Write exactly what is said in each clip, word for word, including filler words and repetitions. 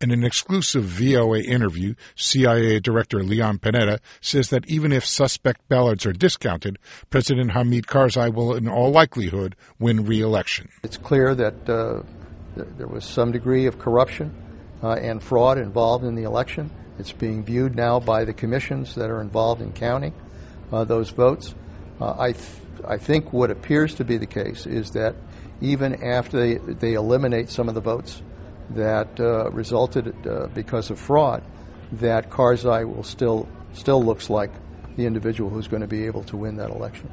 In an exclusive V O A interview, C I A Director Leon Panetta says that even if suspect ballots are discounted, President Hamid Karzai will in all likelihood win re-election. It's clear that uh, th- there was some degree of corruption uh, and fraud involved in the election. It's being viewed now by the commissions that are involved in counting uh, those votes. Uh, I, th- I think what appears to be the case is that even after they, they eliminate some of the votes that uh, resulted uh, because of fraud, that Karzai will still still looks like the individual who's going to be able to win that election.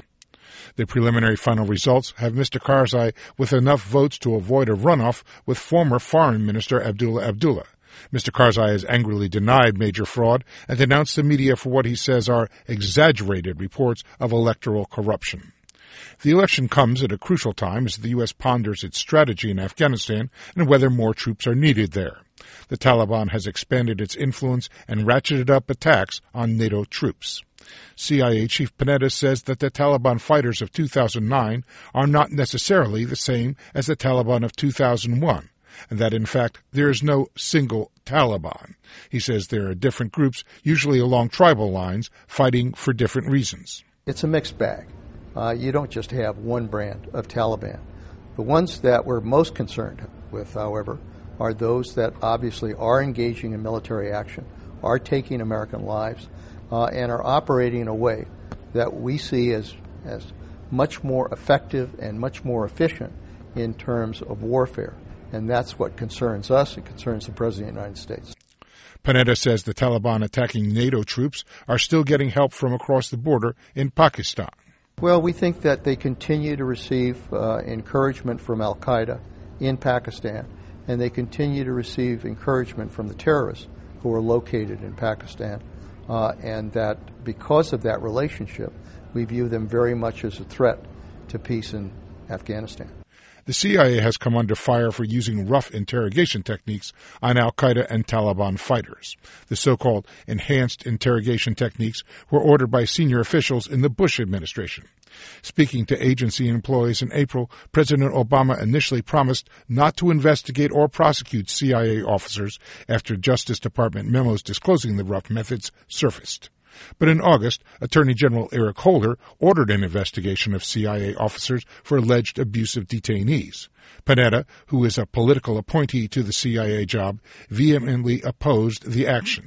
The preliminary final results have Mister Karzai with enough votes to avoid a runoff with former Foreign Minister Abdullah Abdullah. Mister Karzai has angrily denied major fraud and denounced the media for what he says are exaggerated reports of electoral corruption. The election comes at a crucial time as the U S ponders its strategy in Afghanistan and whether more troops are needed there. The Taliban has expanded its influence and ratcheted up attacks on NATO troops. C I A Chief Panetta says that the Taliban fighters of two thousand nine are not necessarily the same as the Taliban of two thousand one, and that, in fact, there is no single Taliban. He says there are different groups, usually along tribal lines, fighting for different reasons. It's a mixed bag. Uh, you don't just have one brand of Taliban. The ones that we're most concerned with, however, are those that obviously are engaging in military action, are taking American lives, uh, and are operating in a way that we see as, as much more effective and much more efficient in terms of warfare. And that's what concerns us. It concerns the President of the United States. Panetta says the Taliban attacking NATO troops are still getting help from across the border in Pakistan. Well, we think that they continue to receive uh, encouragement from al-Qaeda in Pakistan, and they continue to receive encouragement from the terrorists who are located in Pakistan, uh, and that because of that relationship, we view them very much as a threat to peace in Afghanistan. The C I A has come under fire for using rough interrogation techniques on al-Qaeda and Taliban fighters. The so-called enhanced interrogation techniques were ordered by senior officials in the Bush administration. Speaking to agency employees in April, President Obama initially promised not to investigate or prosecute C I A officers after Justice Department memos disclosing the rough methods surfaced. But in August, Attorney General Eric Holder ordered an investigation of C I A officers for alleged abuse of detainees. Panetta, who is a political appointee to the C I A job, vehemently opposed the action.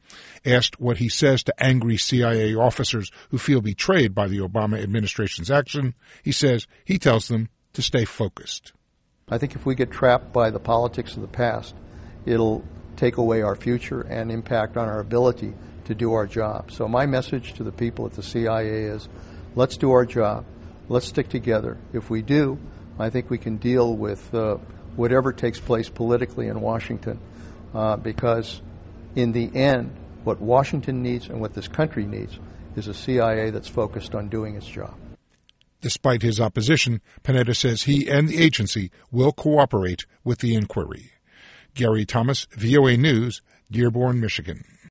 Asked what he says to angry C I A officers who feel betrayed by the Obama administration's action, he says he tells them to stay focused. I think if we get trapped by the politics of the past, it'll take away our future and impact on our ability to do our job. So my message to the people at the C I A is, let's do our job. Let's stick together. If we do, I think we can deal with uh, whatever takes place politically in Washington, uh, because in the end, what Washington needs and what this country needs is a C I A that's focused on doing its job. Despite his opposition, Panetta says he and the agency will cooperate with the inquiry. Gary Thomas, V O A News, Dearborn, Michigan.